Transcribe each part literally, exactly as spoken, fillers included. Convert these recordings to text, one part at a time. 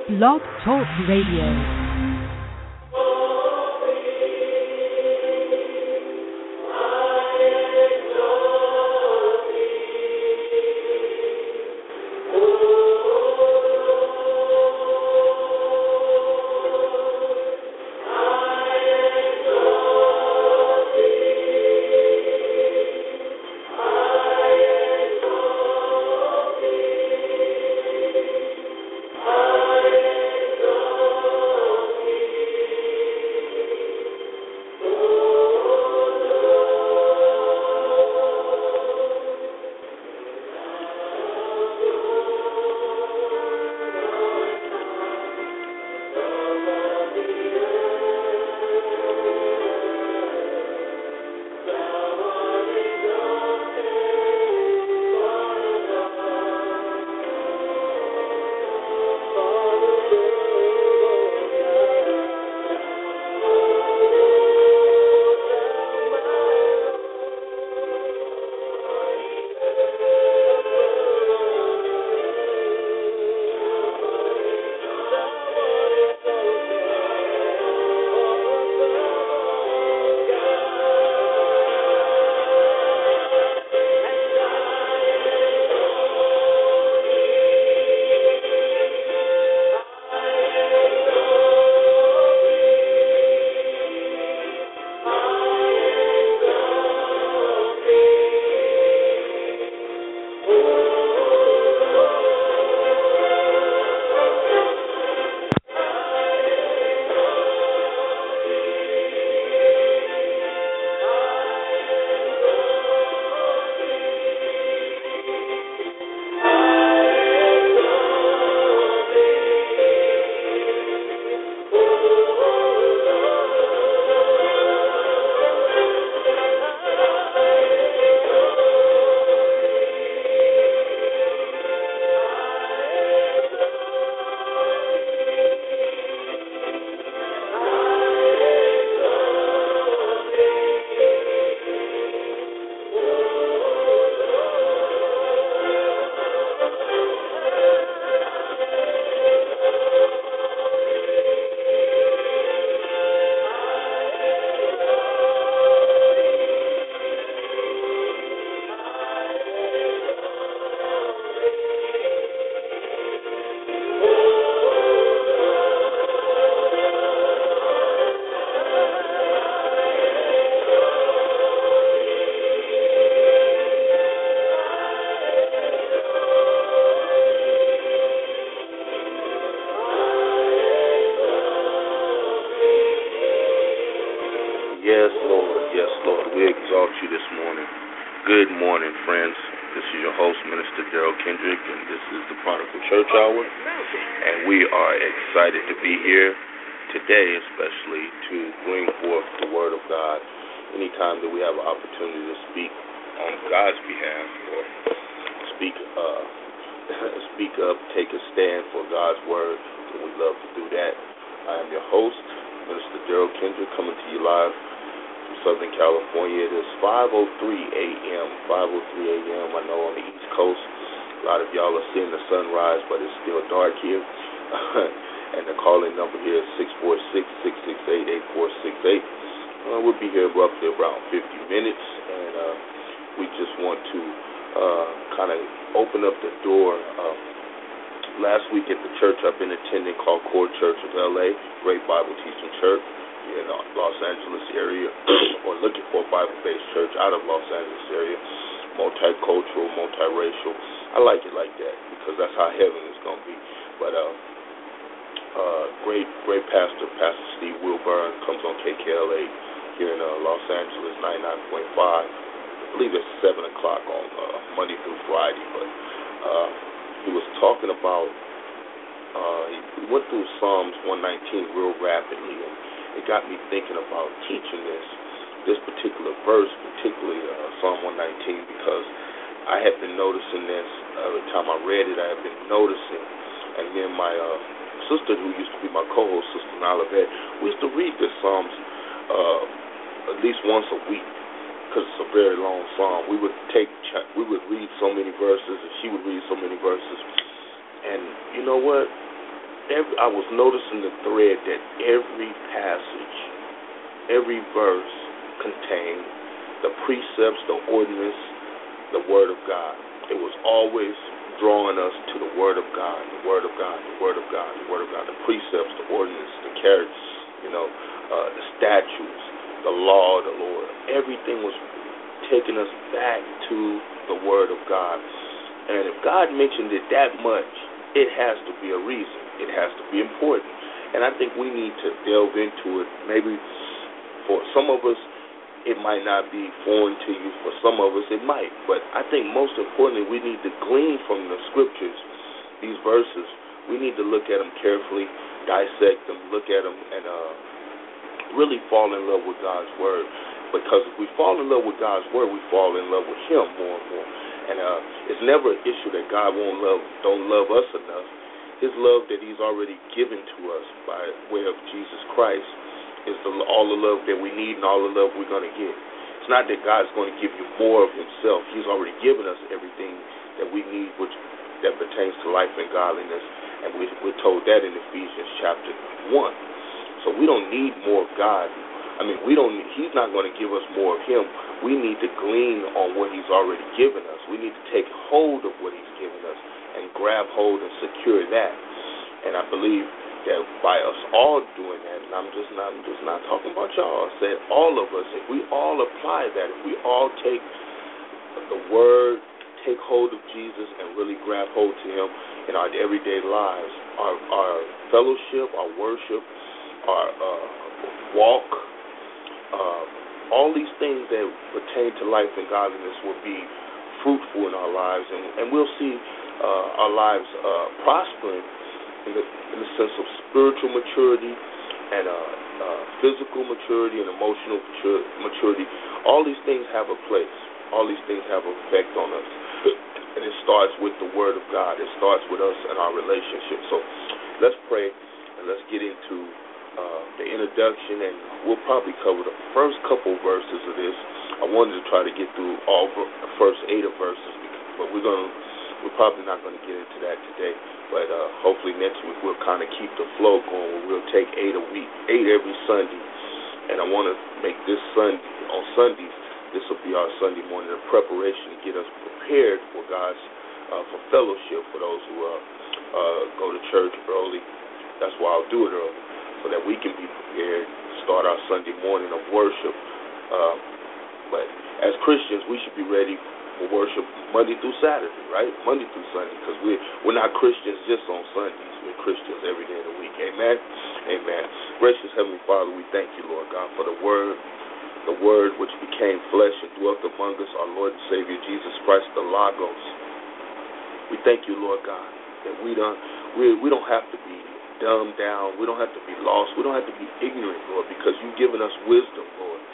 Blog Talk Radio. Yes, Lord. Yes, Lord. We exalt you this morning. Good morning, friends. This is your host, Minister Daryl Kendrick, and this is the Prodigal Church Hour. And we are excited to be here today, especially to bring forth the Word of God. Anytime that we have an opportunity to speak on God's behalf or speak, uh, speak up, take a stand for God's Word, we love to do that. I am your host, Minister Daryl Kendrick, coming to you live from Southern California. It is five oh three a.m., five oh three a.m. I know on the East Coast, a lot of y'all are seeing the sunrise, but it's still dark here. And the call-in number here is six four six, six six eight, eight four six eight. Uh, we'll be here roughly around fifty minutes, and uh, we just want to uh, kind of open up the door. Uh, last week at the church I've been attending called Core Church of L A, great Bible teaching church here in the Los Angeles area, or looking for a Bible-based church out of Los Angeles area, multicultural, multiracial. I like it like that because that's how heaven is going to be. But uh, uh, great, great pastor, Pastor Steve Wilburn, comes on K K L A here in uh, Los Angeles, ninety-nine point five. I believe it's seven o'clock on uh, Monday through Friday. But uh, he was talking about, uh, he went through Psalms one nineteen real rapidly, and it got me thinking about teaching this, this particular verse, particularly uh, Psalm one nineteen, because I had been noticing this every time I read it. I had been noticing, and me and my uh, sister, who used to be my co-host, Sister Nyla Vet, we used to read this Psalms uh, at least once a week, because it's a very long psalm. We would take, we would read so many verses, and she would read so many verses, and you know what? every, I was noticing the thread that every passage, every verse contained the precepts, the ordinance, the Word of God. It was always drawing us to the Word of God, the Word of God, the Word of God, the Word of God, the precepts, the ordinance, the characters, you know, uh, the statutes, the law of the Lord. Everything was taking us back to the Word of God. And if God mentioned it that much, it has to be a reason. It has to be important. And I think we need to delve into it. Maybe for some of us, it might not be foreign to you. For some of us, it might. But I think most importantly, we need to glean from the scriptures, these verses. We need to look at them carefully, dissect them, look at them, and uh, really fall in love with God's Word. Because if we fall in love with God's Word, we fall in love with Him more and more. And uh, it's never an issue that God won't love, don't love us enough. His love that He's already given to us by way of Jesus Christ is the, all the love that we need and all the love we're going to get. It's not that God's going to give you more of Himself. He's already given us everything that we need, which that pertains to life and godliness. And we, we're told that in Ephesians chapter one. So we don't need more of God. I mean, we don't. He's not going to give us more of Him. We need to glean on what He's already given us. We need to take hold of what He's given us and grab hold and secure that. And I believe that by us all doing that, and I'm just not, I'm just not talking about y'all. I said all of us. If we all apply that, if we all take the Word, take hold of Jesus, and really grab hold to Him in our everyday lives, our, our fellowship, our worship, our uh, walk. Uh, all these things that pertain to life and godliness will be fruitful in our lives, and, and we'll see uh, our lives uh, prospering in the, in the sense of spiritual maturity and uh, uh, physical maturity and emotional maturity. All these things have a place. All these things have an effect on us. And it starts with the Word of God. It starts with us and our relationship. So let's pray and let's get into Uh, the introduction, and we'll probably cover the first couple verses of this. I wanted to try to get through all the first eight of verses, but we're gonna, we're probably not going to get into that today. But uh, hopefully next week we'll kind of keep the flow going. We'll take eight a week, eight every Sunday, and I want to make this Sunday on Sundays. This will be our Sunday morning of preparation to get us prepared for God's uh, for fellowship for those who uh, uh, go to church early. That's why I'll do it early, so that we can be prepared to start our Sunday morning of worship. Uh, but as Christians, we should be ready for worship Monday through Saturday, right? Monday through Sunday, because we're, we're not Christians just on Sundays. We're Christians every day of the week. Amen? Amen. Gracious Heavenly Father, we thank you, Lord God, for the Word, the Word which became flesh and dwelt among us, our Lord and Savior Jesus Christ, the Logos. We thank you, Lord God, that we don't, we, we don't have to be dumbed down. We don't have to be lost. We don't have to be ignorant, Lord, because you've given us wisdom, Lord.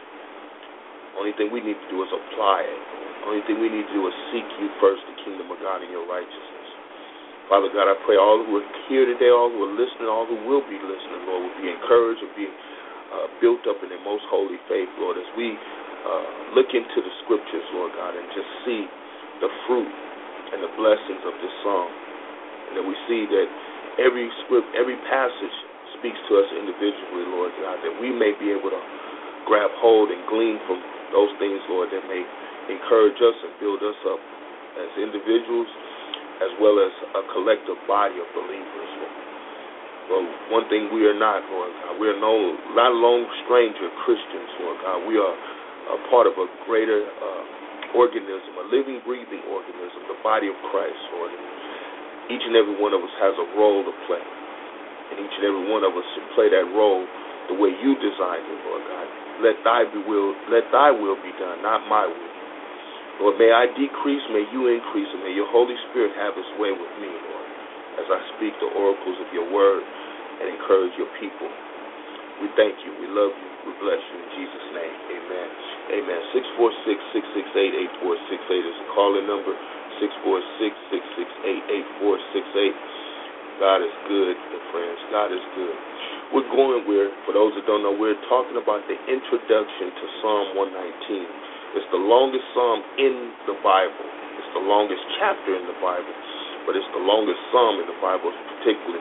Only thing we need to do is apply it. Only thing we need to do is seek you first, the kingdom of God and your righteousness. Father God, I pray all who are here today, all who are listening, all who will be listening, Lord, will be encouraged and be uh, built up in their most holy faith, Lord, as we uh, look into the scriptures, Lord God, and just see the fruit and the blessings of this song. And that we see that every script, every passage speaks to us individually, Lord God, that we may be able to grab hold and glean from those things, Lord, that may encourage us and build us up as individuals as well as a collective body of believers, Lord. Well, one thing we are not, Lord God, we are no, not a lone stranger Christians, Lord God. We are a part of a greater uh, organism, a living, breathing organism, the body of Christ, Lord. Each and every one of us has a role to play, and each and every one of us should play that role the way you designed it, Lord God. Let thy will, let thy will be done, not my will. Lord, may I decrease, may you increase, and may your Holy Spirit have his way with me, Lord, as I speak the oracles of your word and encourage your people. We thank you, we love you, we bless you in Jesus' name. Amen. Amen. six four six, six six eight, eight four six eight is the calling number. six four six, six six eight, eight four six eight. God is good, friends. God is good. We're going where, for those that don't know, we're talking about the introduction to Psalm one nineteen. It's the longest psalm in the Bible. It's the longest chapter in the Bible, but it's the longest psalm in the Bible particularly.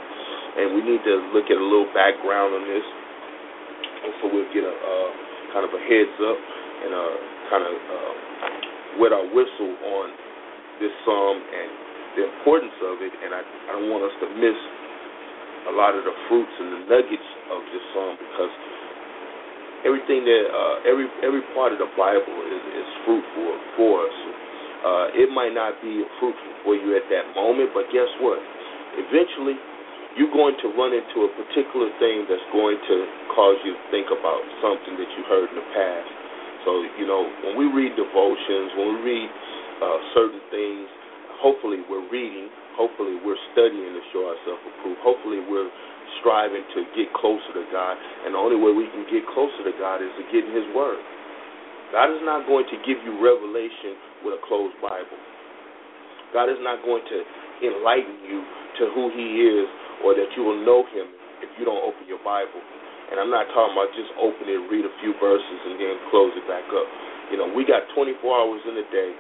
and we need to look at a little background on this, and so we'll get a uh, kind of a heads up and uh, kind of uh, wet our whistle on this psalm and the importance of it. And I, I don't want us to miss a lot of the fruits and the nuggets of this psalm, because everything that uh, every every part of the Bible is, is fruitful for us. Uh, it might not be fruitful for you at that moment, but guess what? Eventually, you're going to run into a particular thing that's going to cause you to think about something that you heard in the past. So, you know, when we read devotions, when we read uh, certain things, hopefully we're reading, hopefully we're studying to show ourselves approved, hopefully we're striving to get closer to God, and the only way we can get closer to God is to get in His Word. God is not going to give you revelation with a closed Bible. God is not going to enlighten you to who He is, or that you will know Him if you don't open your Bible. And I'm not talking about just open it, read a few verses, and then close it back up. You know, we got twenty-four hours in a day,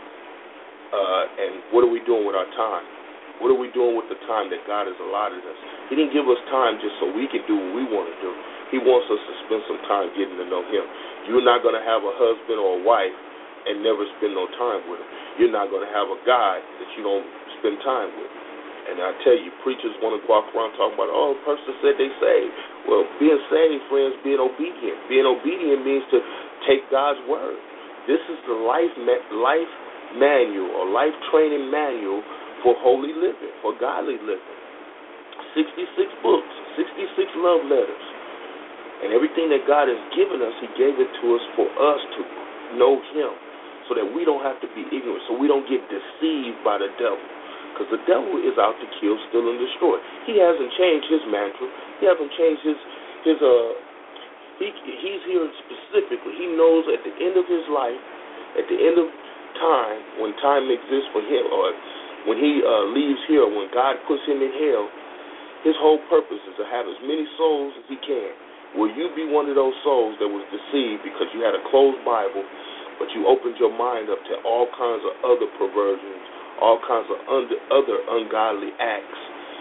uh, and what are we doing with our time? What are we doing with the time that God has allotted us? He didn't give us time just so we can do what we want to do. He wants us to spend some time getting to know Him. You're not going to have a husband or a wife and never spend no time with Him. You're not going to have a God that you don't spend time with. And I tell you, preachers want to walk around talking about, oh, a person said they saved. Well, being saved, friends, being obedient. Being obedient means to take God's word. This is the life ma- life manual or life training manual for holy living, for godly living. sixty-six books, sixty-six love letters. And everything that God has given us, He gave it to us for us to know Him, so that we don't have to be ignorant, so we don't get deceived by the devil. Because the devil is out to kill, steal, and destroy. He hasn't changed his mantra. He hasn't changed his, his uh, he, he's here specifically. He knows at the end of his life, at the end of time, when time exists for him, or when he uh, leaves here, when God puts him in hell, his whole purpose is to have as many souls as he can. Will you be one of those souls that was deceived because you had a closed Bible, but you opened your mind up to all kinds of other perversions, all kinds of under, other ungodly acts,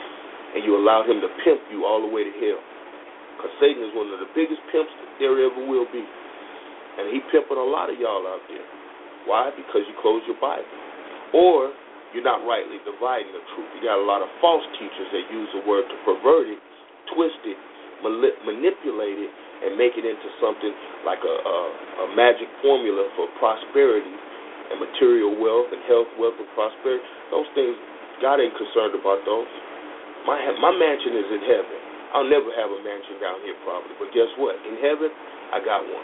and you allowed him to pimp you all the way to hell? Because Satan is one of the biggest pimps that there ever will be. And he pimping a lot of y'all out there. Why? Because you closed your Bible. Or you're not rightly dividing the truth. You got a lot of false teachers that use the word to pervert it, twist it, manipulate it, and make it into something like a, a, a magic formula for prosperity and material wealth and health, wealth, and prosperity. Those things, God ain't concerned about those. My my mansion is in heaven. I'll never have a mansion down here probably, but guess what? In heaven, I got one.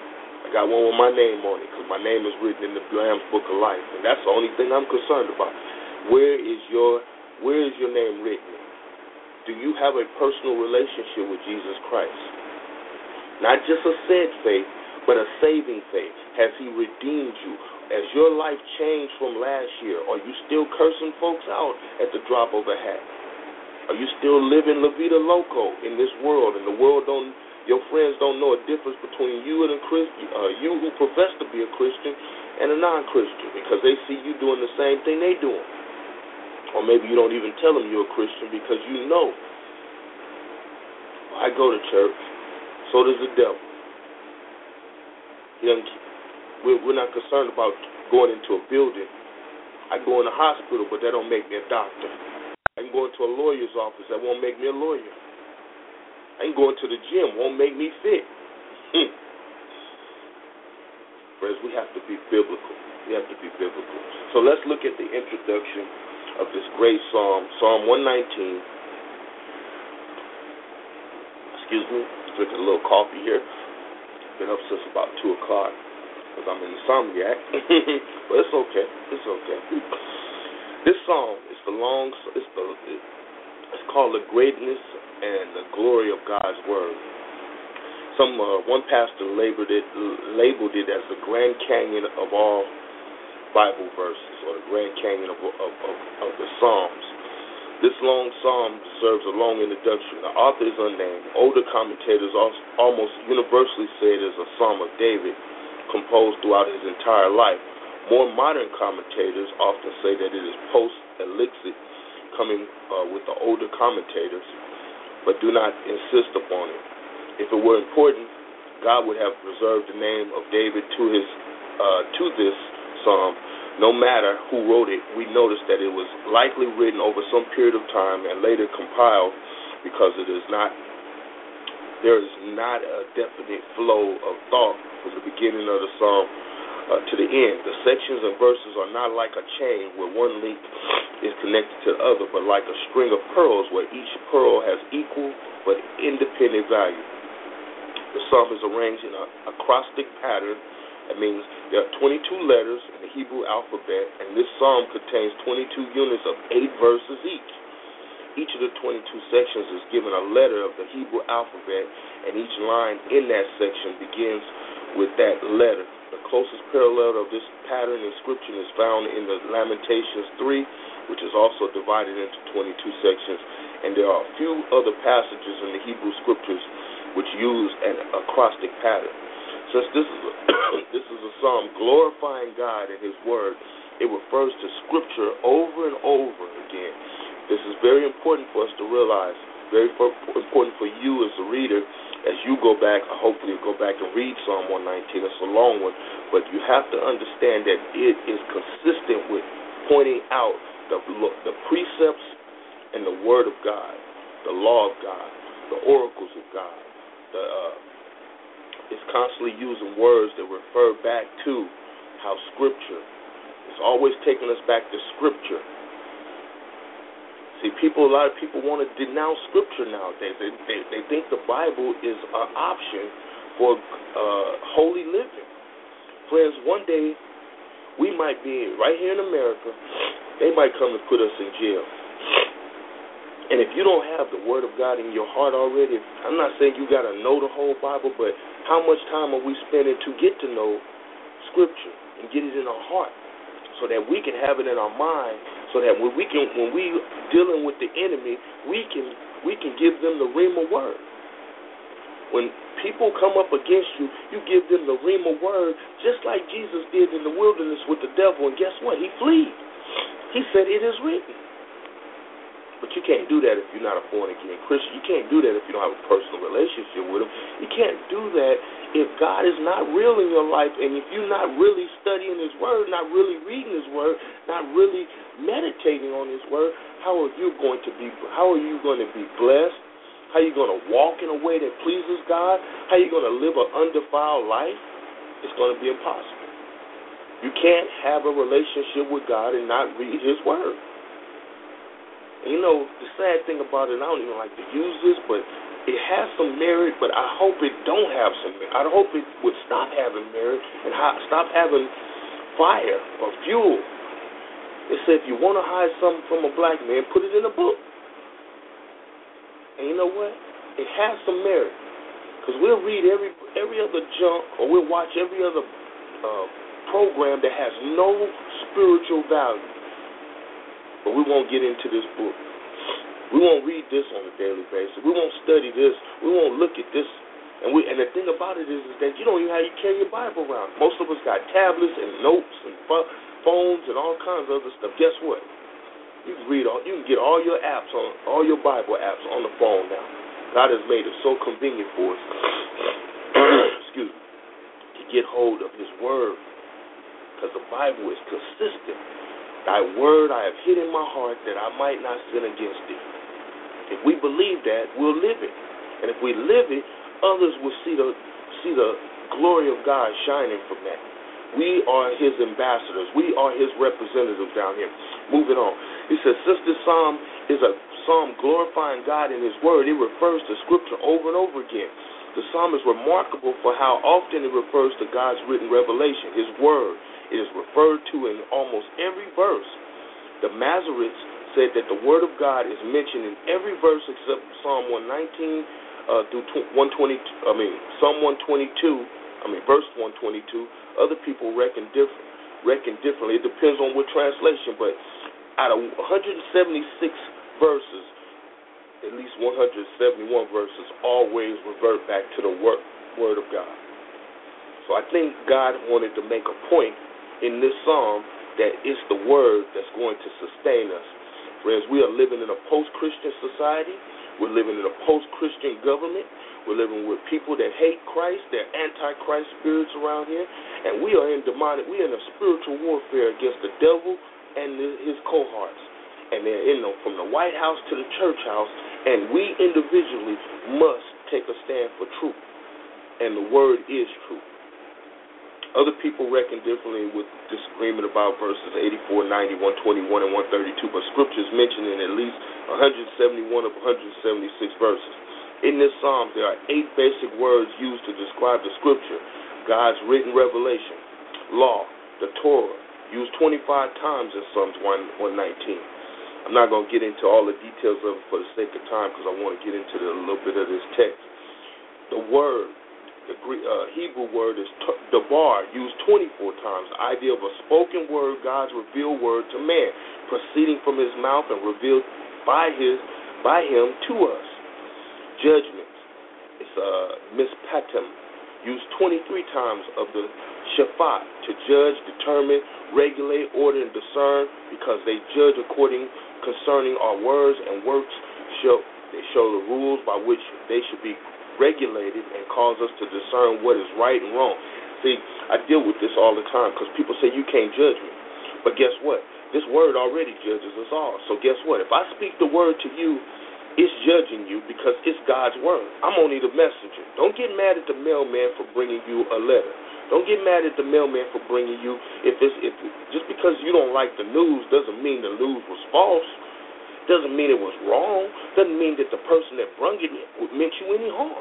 I got one with my name on it, because my name is written in the Lamb's Book of Life, and that's the only thing I'm concerned about. Where is your Where is your name written? Do you have a personal relationship with Jesus Christ? Not just a said faith, but a saving faith. Has He redeemed you? Has your life changed from last year? Are you still cursing folks out at the drop of a hat? Are you still living La Vida Loco in this world, and the world don't, your friends don't know a difference between you and a Christian, uh, you who profess to be a Christian and a non-Christian, because they see you doing the same thing they doing. Or maybe you don't even tell them you're a Christian because you know, I go to church, so does the devil. He doesn't, we're, we're not concerned about going into a building. I go in a hospital, but that don't make me a doctor. I can go into a lawyer's office, that won't make me a lawyer. I can go into the gym, won't make me fit. Hmm. Friends, we have to be biblical. We have to be biblical. So let's look at the introduction of this great psalm, Psalm one nineteen. Excuse me, drinking a little coffee here. Been up since about two o'clock because I'm an insomniac. But it's okay. It's okay. This psalm is the long. It's the. It's called the greatness and the glory of God's word. Some uh, one pastor labeled it labeled it as the Grand Canyon of all Bible verses, or the Grand Canyon of, of, of, of the Psalms. This long psalm deserves a long introduction. The author is unnamed. Older commentators almost universally say it is a Psalm of David, composed throughout his entire life. More modern commentators often say that it is post-elixir, coming uh, with the older commentators. but do not insist upon it. If it were important, God would have reserved the name of David to his uh, to this psalm. No matter who wrote it, we notice that it was likely written over some period of time and later compiled, because it is not there is not a definite flow of thought from the beginning of the psalm uh, to the end. The sections and verses are not like a chain where one link is connected to the other, but like a string of pearls where each pearl has equal but independent value. The psalm is arranged in an acrostic pattern. That means there are twenty-two letters in the Hebrew alphabet, and this psalm contains twenty-two units of eight verses each. Each of the twenty-two sections is given a letter of the Hebrew alphabet, and each line in that section begins with that letter. The closest parallel of this pattern inscription is found in the Lamentations three, which is also divided into twenty-two sections, and there are a few other passages in the Hebrew scriptures which use an acrostic pattern. Since this is a, this is a psalm glorifying God and His Word, it refers to Scripture over and over again. This is very important for us to realize, very important for you as a reader, as you go back, hopefully go back and read Psalm one nineteen. It's a long one, but you have to understand that it is consistent with pointing out the, the precepts and the Word of God, the law of God, the oracles of God. The uh, It's constantly using words that refer back to how Scripture is always taking us back to Scripture. See, people, a lot of people want to denounce Scripture nowadays. They, they, they think the Bible is an option for uh, holy living. Friends, one day we might be right here in America. They might come and put us in jail. And if you don't have the Word of God in your heart already, I'm not saying you got to know the whole Bible, but how much time are we spending to get to know Scripture and get it in our heart, so that we can have it in our mind, so that when we can, when we dealing with the enemy, we can we can give them the Rhema word. When people come up against you, you give them the Rhema word, just like Jesus did in the wilderness with the devil. And guess what? He fled. He said, "It is written." But you can't do that if you're not a born-again Christian. You can't do that if you don't have a personal relationship with Him. You can't do that if God is not real in your life, and if you're not really studying His Word, not really reading His Word, not really meditating on His Word. How are you going to be? How are you going to be blessed? How are you going to walk in a way that pleases God? How are you going to live an undefiled life? It's going to be impossible. You can't have a relationship with God and not read His Word. You know, the sad thing about it, I don't even like to use this, but it has some merit, but I hope it don't have some merit. I hope it would stop having merit and stop having fire or fuel. It said if you want to hide something from a black man, put it in a book. And you know what? It has some merit. Because we'll read every every other junk, or we'll watch every other uh, program that has no spiritual value. But we won't get into this book. We won't read this on a daily basis. We won't study this. We won't look at this. And we and the thing about it is, is that you don't even know how you carry your Bible around. Most of us got tablets and notes and phones and all kinds of other stuff. Guess what? You can read all. You can get all your apps on all your Bible apps on the phone now. God has made it so convenient for us. Excuse me. To get hold of His Word, because the Bible is consistent. Thy word I have hid in my heart that I might not sin against thee. If we believe that, we'll live it. And if we live it, others will see the see the glory of God shining from that. We are His ambassadors. We are His representatives down here. Moving on. He says, since this psalm is a psalm glorifying God in His Word, it refers to Scripture over and over again. The psalm is remarkable for how often it refers to God's written revelation, His Word. It is referred to in almost every verse. The Masoretes said that the Word of God is mentioned in every verse except Psalm one nineteen uh, through one twenty. I mean Psalm one twenty-two. I mean verse one twenty-two. Other people reckon different. Reckon differently. It depends on what translation. But out of one hundred seventy-six verses, at least one hundred seventy-one verses always revert back to the word, word of God. So I think God wanted to make a point in this psalm that it's the Word that's going to sustain us. Whereas we are living in a post-Christian society, We're living in a post-Christian government. We're living with people that hate Christ. They're anti-Christ spirits around here. And we are in demonic, we're in a spiritual warfare against the devil and his cohorts. And they're in the, from the White House to the church house. And we individually must take a stand for truth. And the word is truth. Other people reckon differently with disagreement about verses eighty-four, ninety, one twenty-one, and one thirty-two, but scriptures mentioning at least one hundred seventy-one of one hundred seventy-six verses. In this psalm, there are eight basic words used to describe the scripture: God's written revelation, law, the Torah, used twenty-five times in Psalms one nineteen. I'm not going to get into all the details of it for the sake of time because I want to get into the, a little bit of this text. The word, the Greek, uh, Hebrew word is t- dabar, used twenty-four times. The idea of a spoken word, God's revealed word to man, proceeding from his mouth and revealed by his, by him to us. Judgments, it's uh, mispatem, used twenty-three times of the shafat, to judge, determine, regulate, order, and discern, because they judge according concerning our words and works. Show they show the rules by which they should be regulated and cause us to discern what is right and wrong. See, I deal with this all the time because people say you can't judge me. But guess what? This word already judges us all. So guess what? If I speak the word to you, it's judging you because it's God's word. I'm only the messenger. Don't get mad at the mailman for bringing you a letter. Don't get mad at the mailman for bringing you, if it's if just because you don't like the news doesn't mean the news was false. Doesn't mean it was wrong. Doesn't mean that the person that brung it meant you any harm.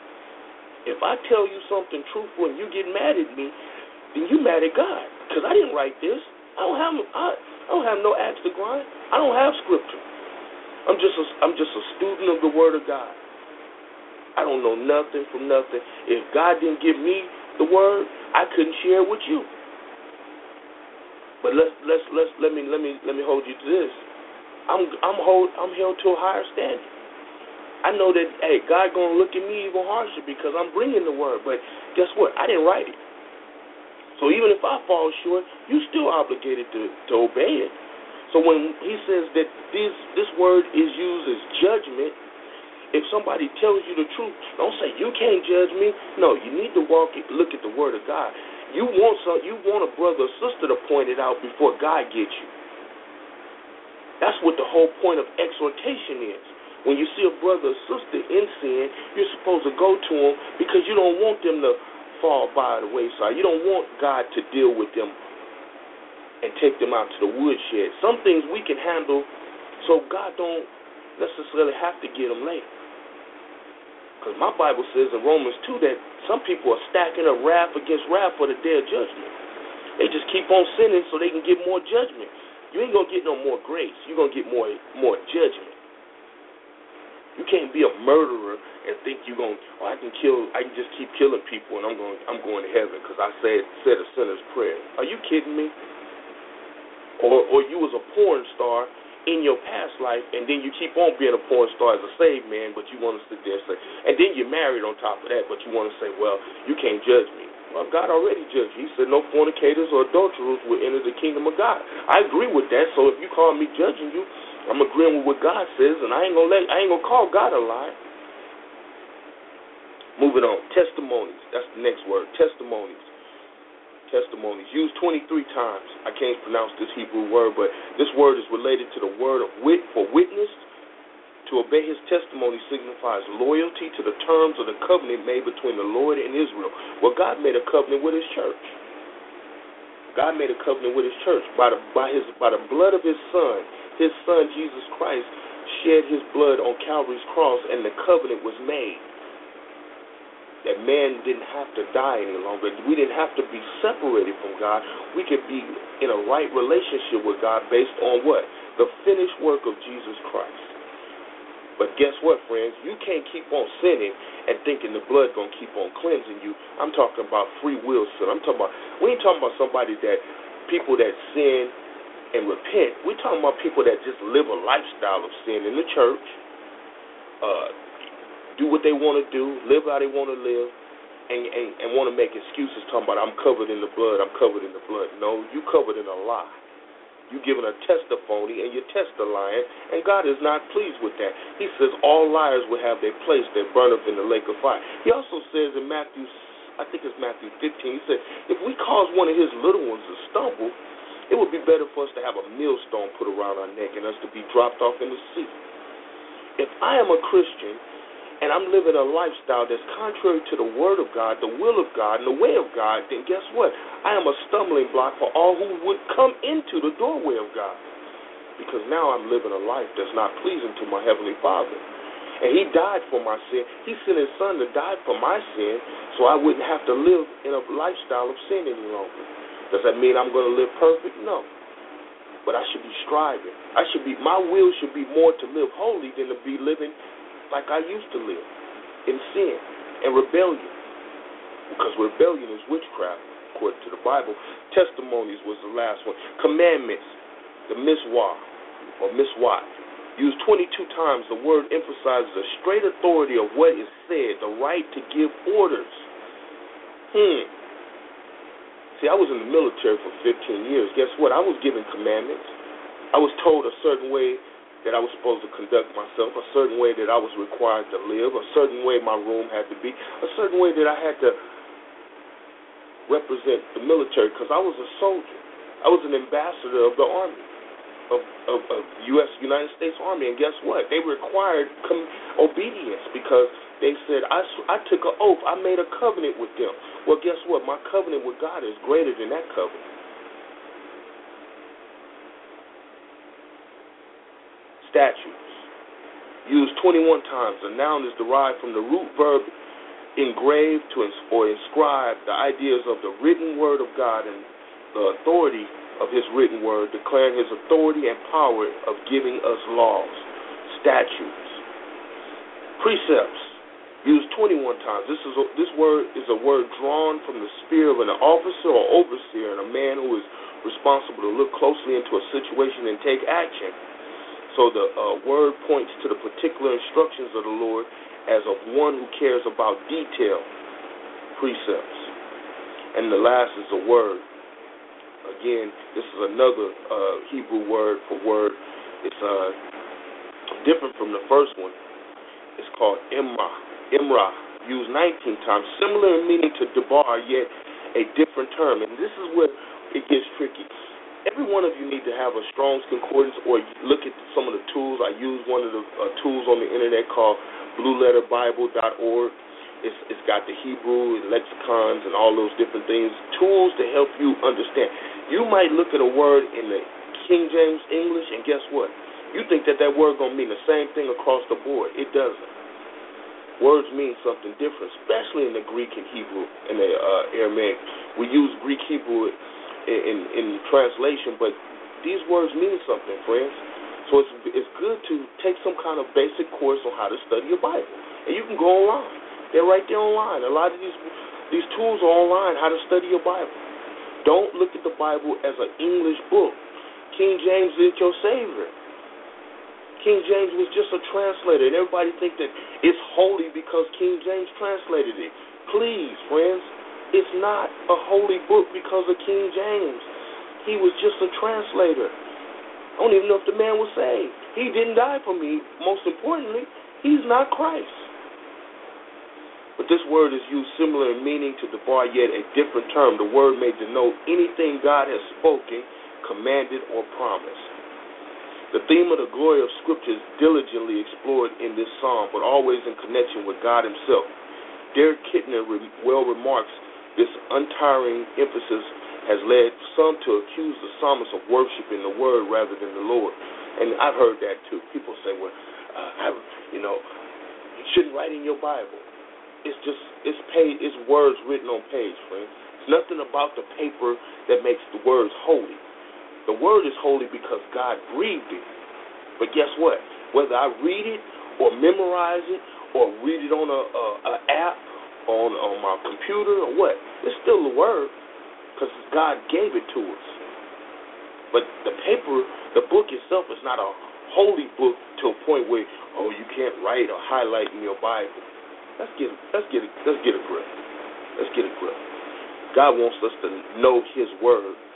If I tell you something truthful and you get mad at me, then you mad at God because I didn't write this. I don't have I, I don't have no axe to grind. I don't have scripture. I'm just a, I'm just a student of the Word of God. I don't know nothing from nothing. If God didn't give me the Word, I couldn't share it with you. But let's let's let's let me let me let me hold you to this. I'm I'm hold I'm held to a higher standard. I know that hey, God gonna look at me even harsher because I'm bringing the word. But guess what? I didn't write it. So even if I fall short, you still obligated to, to obey it. So when he says that this this word is used as judgment, if somebody tells you the truth, don't say you can't judge me. No, you need to walk it, look at the word of God. You want some, you want a brother or sister to point it out before God gets you. That's what the whole point of exhortation is. When you see a brother or sister in sin, you're supposed to go to them because you don't want them to fall by the wayside. You don't want God to deal with them and take them out to the woodshed. Some things we can handle so God don't necessarily have to get them late. Because my Bible says in Romans two that some people are stacking up wrath against wrath for the day of judgment. They just keep on sinning so they can get more judgment. You ain't going to get no more grace. You're going to get more more judgment. You can't be a murderer and think you're going, oh, I can kill, I can just keep killing people and I'm going I'm going to heaven because I said said a sinner's prayer. Are you kidding me? Or or you was a porn star in your past life and then you keep on being a porn star as a saved man, but you want to sit there and say, and then you're married on top of that, but you want to say, well, you can't judge me. Well, God already judged you. He said no fornicators or adulterers will enter the kingdom of God. I agree with that. So if you call me judging you, I'm agreeing with what God says, and I ain't gonna let I ain't gonna call God a lie. Moving on, testimonies. That's the next word. Testimonies. Testimonies used twenty-three times. I can't pronounce this Hebrew word, but this word is related to the word of wit for witness. To obey his testimony signifies loyalty to the terms of the covenant made between the Lord and Israel. Well, God made a covenant with his church. God made a covenant with his church by the by his by the blood of his son. His son Jesus Christ shed his blood on Calvary's cross, and the covenant was made. That man didn't have to die any longer. We didn't have to be separated from God. We could be in a right relationship with God based on what? The finished work of Jesus Christ. But guess what, friends? You can't keep on sinning and thinking the blood going to keep on cleansing you. I'm talking about free will sin. I'm talking about, we ain't talking about somebody that, people that sin and repent. We're talking about people that just live a lifestyle of sin in the church, uh, do what they want to do, live how they want to live, and, and, and want to make excuses talking about I'm covered in the blood, I'm covered in the blood. No, you covered in a lie. You're giving a testimony, and you're testifying, and God is not pleased with that. He says all liars will have their place that burneth in the lake of fire. He also says in Matthew, I think it's Matthew fifteen, he said, if we cause one of his little ones to stumble, it would be better for us to have a millstone put around our neck and us to be dropped off in the sea. If I am a Christian and I'm living a lifestyle that's contrary to the word of God, the will of God, and the way of God, then guess what? I am a stumbling block for all who would come into the doorway of God. Because now I'm living a life that's not pleasing to my Heavenly Father. And he died for my sin. He sent his son to die for my sin so I wouldn't have to live in a lifestyle of sin any longer. Does that mean I'm going to live perfect? No. But I should be striving. I should be. My will should be more to live holy than to be living like I used to live, in sin and rebellion. Because rebellion is witchcraft, according to the Bible. Testimonies was the last one. Commandments, the miswah or miswat. Used twenty-two times, the word emphasizes the straight authority of what is said, the right to give orders. Hmm. See, I was in the military for fifteen years. Guess what? I was given commandments. I was told a certain way that I was supposed to conduct myself, a certain way that I was required to live, a certain way my room had to be, a certain way that I had to represent the military because I was a soldier. I was an ambassador of the Army, of, of, of U S United States Army. And guess what? They required com- obedience because they said, I, I took an oath. I made a covenant with them. Well, guess what? My covenant with God is greater than that covenant. Statutes. Used twenty-one times. A noun is derived from the root verb engrave to ins- or inscribe, the ideas of the written word of God and the authority of his written word, declaring his authority and power of giving us laws. Statutes. Precepts. Used twenty-one times. This is a, this word is a word drawn from the spear of an officer or overseer and a man who is responsible to look closely into a situation and take action. So the uh, word points to the particular instructions of the Lord as of one who cares about detail. Precepts. And the last is a word. Again, this is another uh, Hebrew word for word. It's uh, different from the first one. It's called imra. Imra, used nineteen times, similar in meaning to debar, yet a different term. And this is where it gets tricky. Every one of you need to have a Strong's Concordance or look at some of the tools. I use one of the uh, tools on the internet called blue letter bible dot org. It's, it's got the Hebrew and lexicons and all those different things, tools to help you understand. You might look at a word in the King James English, and guess what? You think that that word going to mean the same thing across the board. It doesn't. Words mean something different, especially in the Greek and Hebrew and the uh, Aramaic. We use Greek Hebrew in, in, in translation, but these words mean something, friends. So it's it's good to take some kind of basic course on how to study your Bible. And you can go online. They're right there online. A lot of these these tools are online, how to study your Bible. Don't look at the Bible as an English book. King James is your Savior. King James was just a translator, and everybody think that it's holy because King James translated it. Please, friends, it's not a holy book because of King James. He was just a translator. I don't even know if the man was saved. He didn't die for me. Most importantly, he's not Christ. But this word is used similar in meaning to debar, yet a different term. The word may denote anything God has spoken, commanded, or promised. The theme of the glory of Scripture is diligently explored in this psalm, but always in connection with God himself. Derek Kidner well remarks this untiring emphasis has led some to accuse the psalmist of worshiping the word rather than the Lord. And I've heard that too. People say, well, uh, I, you know, you shouldn't write in your Bible. It's just, it's page, it's words written on page, friend. It's nothing about the paper that makes the words holy. The word is holy because God breathed it. But guess what? Whether I read it or memorize it or read it on a, a, a app on on my computer or what, it's still the word because God gave it to us. But the paper, the book itself is not a holy book to a point where, oh, you can't write or highlight in your Bible. Let's get let's get let's get a grip. Let's get a grip. God wants us to know his word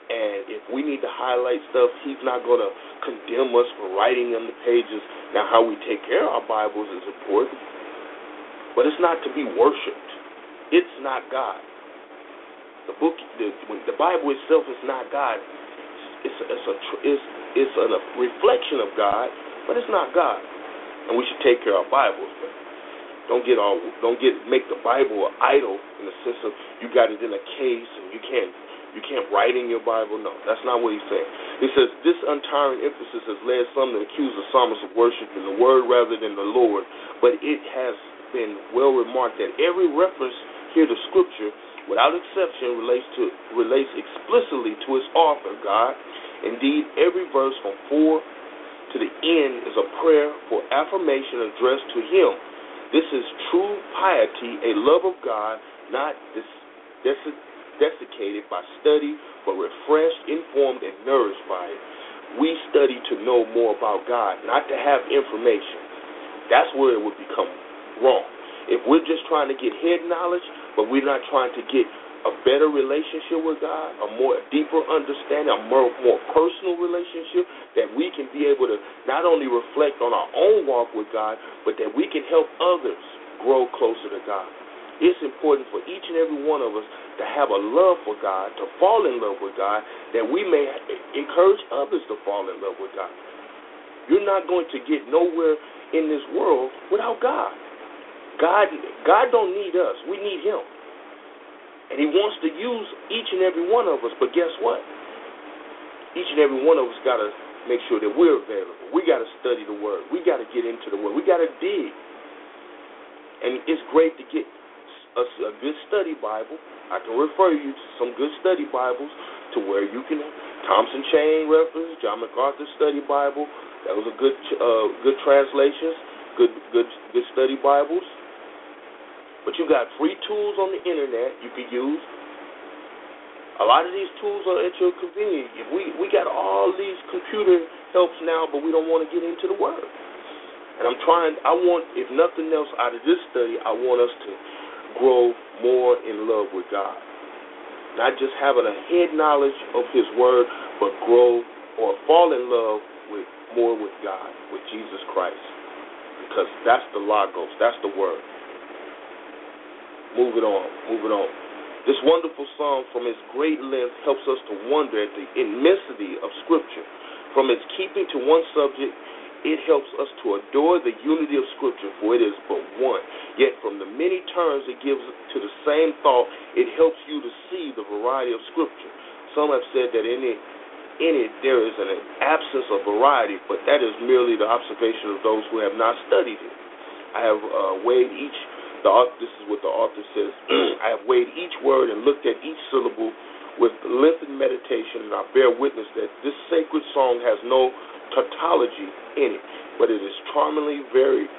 And if we need to highlight stuff, he's not going to condemn us for writing on the pages. Now, how we take care of our Bibles is important, but it's not to be worshipped. It's not God. The book, the, the Bible itself is not God. It's a, it's a it's it's a reflection of God, but it's not God. And we should take care of our Bibles. But don't get all don't get make the Bible an idol in the sense of you got it in a case and you can't. You can't write in your Bible. No, that's not what he's saying. He says, this untiring emphasis has led some to accuse the psalmist of worshiping the word rather than the Lord, but it has been well remarked that every reference here to Scripture, without exception, relates to relates explicitly to its author, God. Indeed, every verse from four to the end is a prayer for affirmation addressed to him. This is true piety, a love of God, not this, this desiccated by study, but refreshed, informed, and nourished by it. We study to know more about God, not to have information. That's where it would become wrong. If we're just trying to get head knowledge, but we're not trying to get a better relationship with God, a more deeper understanding, a more, more personal relationship, that we can be able to not only reflect on our own walk with God, but that we can help others grow closer to God. It's important for each and every one of us to have a love for God, to fall in love with God, that we may encourage others to fall in love with God. You're not going to get nowhere in this world without God. God, God don't need us. We need him. And he wants to use each and every one of us. But guess what? Each and every one of us got to make sure that we're available. We got to study the Word. We got to get into the Word. We got to dig. And it's great to get A, a good study Bible. I can refer you to some good study Bibles to where you can, Thompson Chain reference, John MacArthur Study Bible. That was a good, uh, good translations, good, good, good study Bibles. But you got free tools on the internet you can use. A lot of these tools are at your convenience. We we got all these computer helps now, but we don't want to get into the Word. And I'm trying. I want, if nothing else, out of this study, I want us to grow more in love with God. Not just having a head knowledge of his word, but grow or fall in love with more with God, with Jesus Christ. Because that's the Logos, that's the word. Moving on, moving on. This wonderful psalm, from its great length, helps us to wonder at the immensity of Scripture. From its keeping to one subject, it helps us to adore the unity of Scripture, for it is but one. Yet from the many terms it gives to the same thought, it helps you to see the variety of Scripture. Some have said that in it, in it there is an absence of variety, but that is merely the observation of those who have not studied it. I have uh, weighed each, the this is what the author says, I have weighed each word and looked at each syllable with lengthened meditation, and I bear witness that this sacred song has no tautology in it, but it is charmingly varied,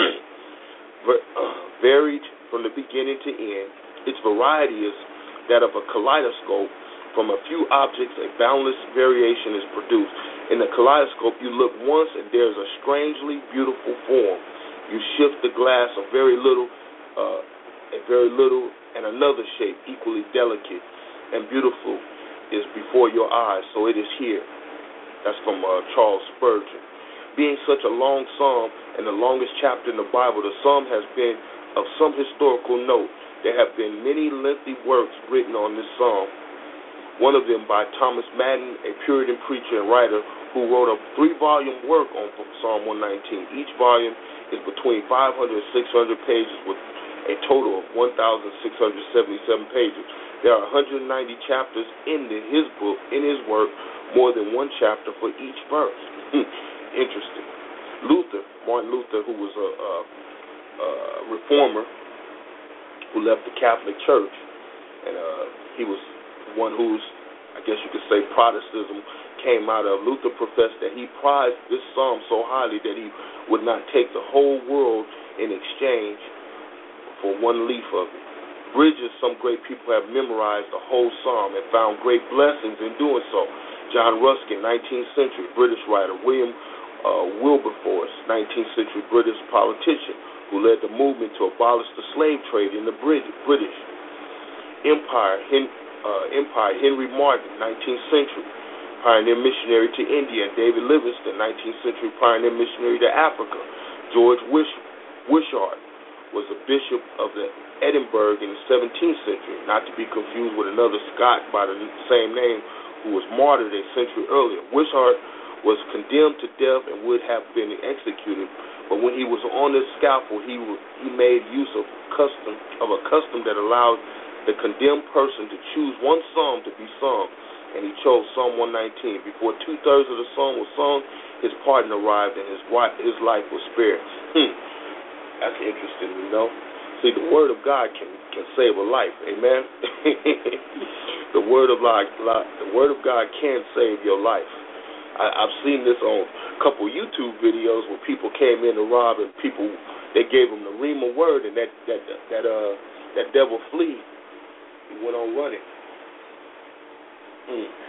varied from the beginning to end. Its variety is that of a kaleidoscope. From a few objects, a boundless variation is produced. In the kaleidoscope, you look once, and there is a strangely beautiful form. You shift the glass a very little, uh, a very little, and another shape, equally delicate and beautiful, is before your eyes. So it is here. That's from uh, Charles Spurgeon. Being such a long psalm and the longest chapter in the Bible, the psalm has been of some historical note. There have been many lengthy works written on this psalm. One of them by Thomas Madden, a Puritan preacher and writer, who wrote a three-volume work on Psalm one nineteen. Each volume is between five hundred and six hundred pages, with a total of one thousand six hundred seventy-seven pages. There are one hundred ninety chapters in the, his book, in his work, more than one chapter for each verse. Interesting. Luther, Martin Luther, who was a, a, a reformer who left the Catholic Church, and uh, he was one whose, I guess you could say, Protestantism came out of. Luther professed that he prized this psalm so highly that he would not take the whole world in exchange for one leaf of it. Bridges, some great people have memorized the whole psalm and found great blessings in doing so. John Ruskin, nineteenth century British writer. William uh, Wilberforce, nineteenth century British politician, who led the movement to abolish the slave trade in the British Empire. Hen- uh, Empire. Henry Martin, nineteenth century, pioneer missionary to India. And David Livingstone, nineteenth century, pioneer missionary to Africa. George Wish, Wishart was a bishop of the Edinburgh in the seventeenth century, not to be confused with another Scot by the same name who was martyred a century earlier. Wishart was condemned to death and would have been executed, but when he was on the scaffold, he he made use of custom of a custom that allowed the condemned person to choose one psalm to be sung, and he chose Psalm one nineteen. Before two-thirds of the song was sung, his pardon arrived and his wife, his life was spared. Hmm. That's interesting, you know. See, the word of God can, can save a life, amen. the word of God, the word of God can save your life. I, I've seen this on a couple YouTube videos where people came in to rob, and people they gave them the Rhema word, and that that that uh that devil flee. He went on running. Mm.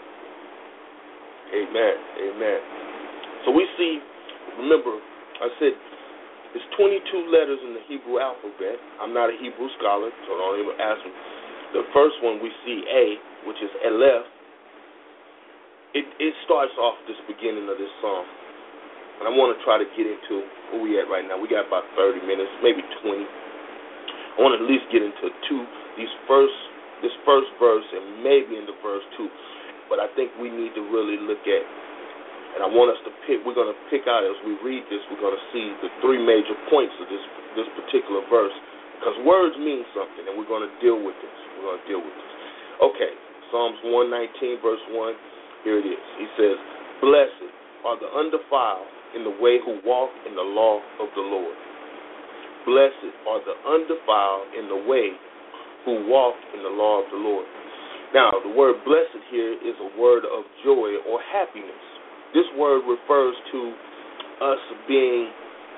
Amen, amen. So we see. Remember, I said. It's twenty-two letters in the Hebrew alphabet. I'm not a Hebrew scholar, so don't even ask me. The first one we see A, which is Aleph. It it starts off this beginning of this song. And I want to try to get into where we at right now. We got about thirty minutes, maybe twenty. I want to at least get into two, these first, this first verse and maybe into verse two. But I think we need to really look at, and I want us to pick, we're going to pick out as we read this, we're going to see the three major points of this this particular verse. Because words mean something, and we're going to deal with this. We're going to deal with this. Okay, Psalms one nineteen, verse one, here it is. He says, "Blessed are the undefiled in the way who walk in the law of the Lord." Blessed are the undefiled in the way who walk in the law of the Lord. Now, the word blessed here is a word of joy or happiness. This word refers to us being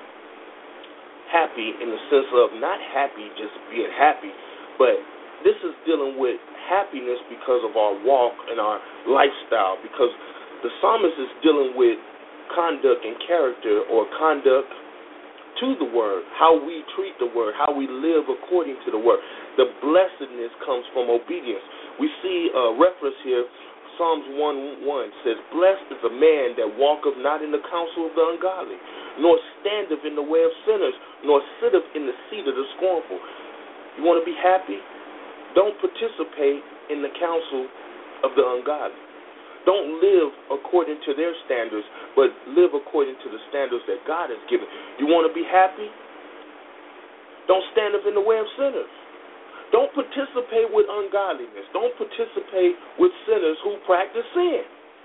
happy in the sense of not happy just being happy, but this is dealing with happiness because of our walk and our lifestyle, because the psalmist is dealing with conduct and character, or conduct to the word, how we treat the word, how we live according to the word. The blessedness comes from obedience. We see a reference here. Psalms one one says, "Blessed is a man that walketh not in the counsel of the ungodly, nor standeth in the way of sinners, nor sitteth in the seat of the scornful." You want to be happy? Don't participate in the counsel of the ungodly. Don't live according to their standards, but live according to the standards that God has given. You want to be happy? Don't stand up in the way of sinners. Don't participate with ungodliness. Don't participate with sinners who practice sin.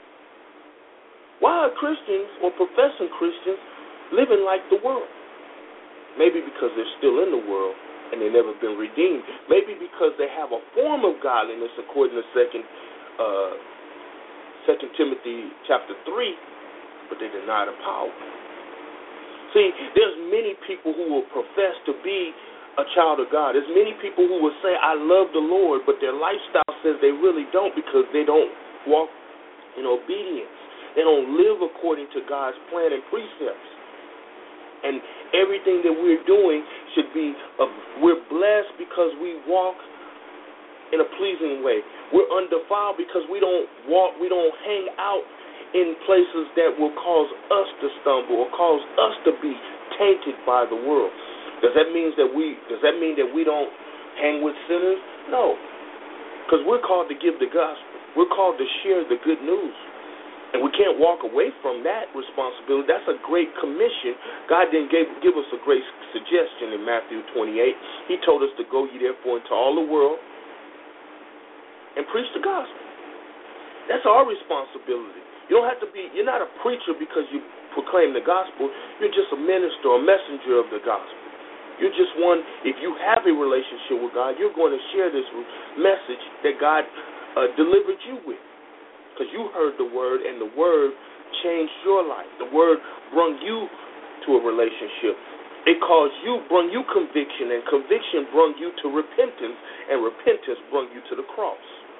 Why are Christians or professing Christians living like the world? Maybe because they're still in the world and they've never been redeemed. Maybe because they have a form of godliness according to Second uh, Second Timothy chapter three, but they deny the power. See, there's many people who will profess to be a child of God. There's many people who will say, "I love the Lord," but their lifestyle says they really don't, because they don't walk in obedience. They don't live according to God's plan and precepts. And everything that we're doing should be, a, we're blessed because we walk in a pleasing way. We're undefiled because we don't walk, we don't hang out in places that will cause us to stumble or cause us to be tainted by the world. Does that mean that we does that mean that we don't hang with sinners? No. Because we're called to give the gospel. We're called to share the good news. And we can't walk away from that responsibility. That's a great commission. God didn't give, give us a great suggestion in Matthew twenty-eight. He told us to go ye therefore into all the world and preach the gospel. That's our responsibility. You don't have to be, you're not a preacher because you proclaim the gospel. You're just a minister, a messenger of the gospel. You're just one, if you have a relationship with God, you're going to share this message that God uh, delivered you with. Because you heard the word, and the word changed your life. The word brought you to a relationship. It caused you, brought you conviction, and conviction brought you to repentance, and repentance brought you to the cross.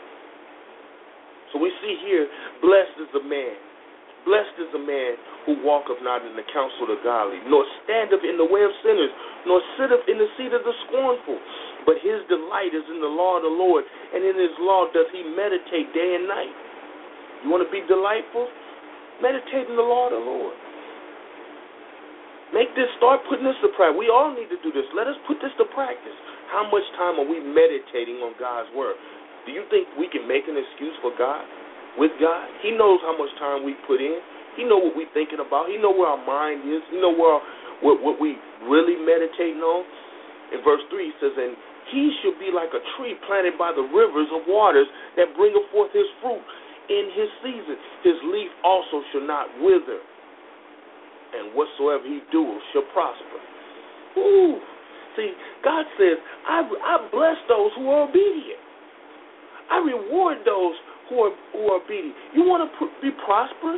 So we see here, blessed is the man. Blessed is the man who walketh not in the counsel of the godly, nor standeth in the way of sinners, nor sitteth in the seat of the scornful. But his delight is in the law of the Lord, and in his law does he meditate day and night. You want to be delightful? Meditate in the law of the Lord. Make this, start putting this to practice. We all need to do this. Let us put this to practice. How much time are we meditating on God's word? Do you think we can make an excuse for God, with God? He knows how much time we put in. He knows what we're thinking about. He knows where our mind is. He knows where our, what, what we really meditating on. In verse three, it says, and he should be like a tree planted by the rivers of waters that bringeth forth his fruit in his season. His leaf also shall not wither, and whatsoever he doeth shall prosper. Ooh. See, God says, I, I bless those who are obedient. I reward those who are, who are obedient. You want to be prosperous?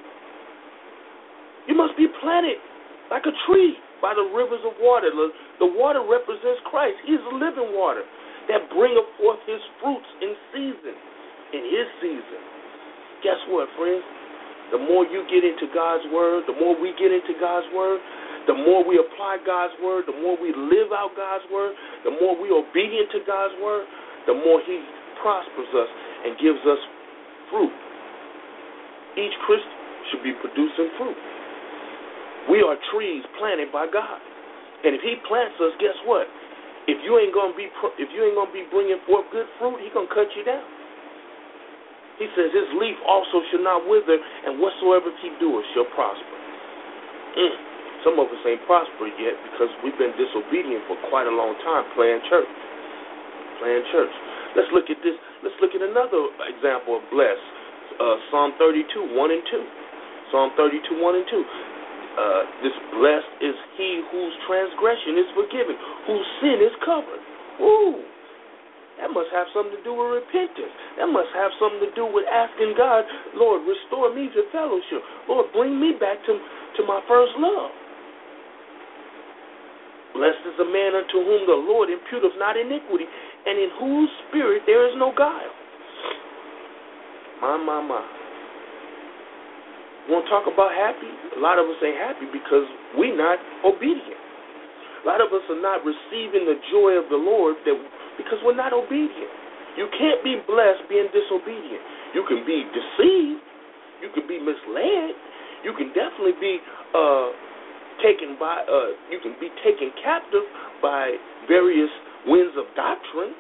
You must be planted like a tree by the rivers of water. The, the water represents Christ. He is the living water that bringeth forth his fruits in season, in his season. Guess what, friends? The more you get into God's word, the more we get into God's word, the more we apply God's word, the more we live out God's word, the more we are obedient to God's word, the more he prospers us and gives us fruit. Each Christian should be producing fruit. We are trees planted by God, and if he plants us, guess what? If you ain't gonna be if you ain't gonna be bringing forth good fruit, he gonna cut you down. He says his leaf also shall not wither, and whatsoever he doeth shall prosper. Mm. Some of us ain't prospered yet because we've been disobedient for quite a long time, playing church. Playing church. Let's look at this. Let's look at another example of blessed. Uh, Psalm thirty-two, one and two. Psalm thirty-two, one and two. Uh, this blessed is he whose transgression is forgiven, whose sin is covered. Ooh, that must have something to do with repentance. That must have something to do with asking God, Lord, restore me to fellowship. Lord, bring me back to, to my first love. Blessed is the man unto whom the Lord imputeth not iniquity, and in whose spirit there is no guile. My, my, my. You want to talk about happy? A lot of us ain't happy because we're not obedient. A lot of us are not receiving the joy of the Lord that because we're not obedient. You can't be blessed being disobedient. You can be deceived. You can be misled. You can definitely be uh, taken by. Uh, you can be taken captive by various winds of doctrine.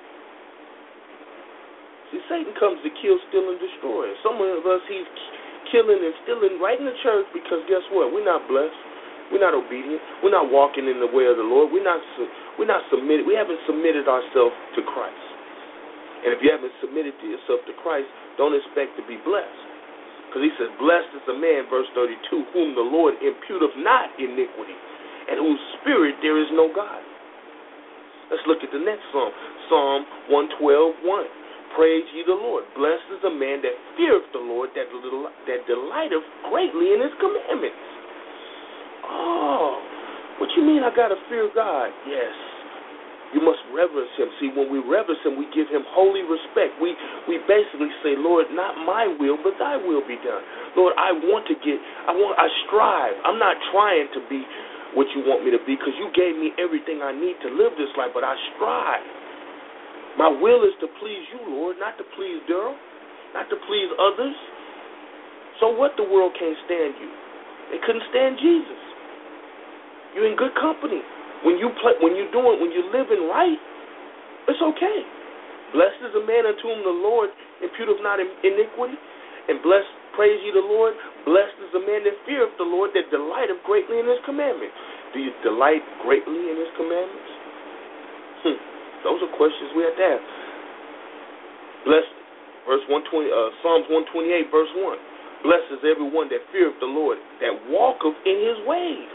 See, Satan comes to kill, steal, and destroy. Some of us, he's killing and stealing right in the church because guess what? We're not blessed. We're not obedient. We're not walking in the way of the Lord. We're not. We're not submitted. We haven't submitted ourselves to Christ. And if you haven't submitted to yourself to Christ, don't expect to be blessed. Because he says, blessed is the man, verse thirty-two, whom the Lord imputeth not iniquity, and whose spirit there is no God. Let's look at the next psalm. Psalm one twelve, one. Praise ye the Lord. Blessed is the man that feareth the Lord, that, that delighteth greatly in his commandments. Oh, what you mean I got to fear God? Yes. You must reverence him. See, when we reverence him, we give him holy respect. We we basically say, Lord, not my will, but thy will be done. Lord, I want to get, I want, I strive. I'm not trying to be what you want me to be because you gave me everything I need to live this life, but I strive. My will is to please you, Lord, not to please Daryl, not to please others. So what? The world can't stand you. They couldn't stand Jesus. You're in good company. When you play, when you're doing, when you're living right, it's okay. Blessed is the man unto whom the Lord imputeth not iniquity, and blessed, praise ye the Lord. Blessed is the man that feareth the Lord, that delighteth greatly in his commandments. Do you delight greatly in his commandments? Hmm. Those are questions we have to ask. Blessed, verse one twenty, uh, Psalms one twenty-eight, verse one. Blessed is everyone that feareth the Lord, that walketh in his ways.